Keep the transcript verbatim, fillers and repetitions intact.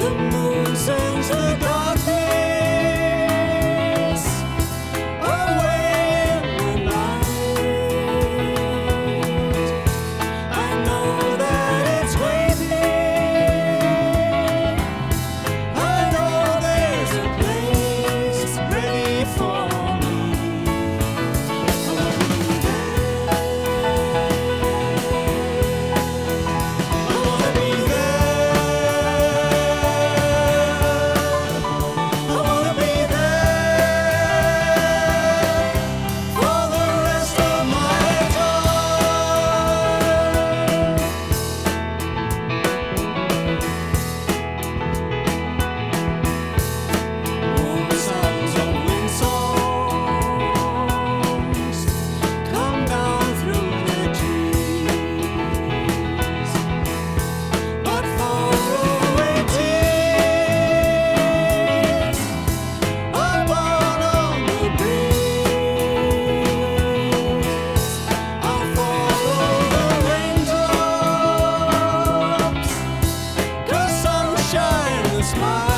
The moon sends the darkness away in the night. I know that it's waiting. I know there's a place ready for me. I wanna be there. I wanna be there. I wanna be there for the rest of my time. Warm suns and wind songs come down through the trees, but far away tears are born on the breeze. I'll follow the raindrops, 'cause sunshine the smile.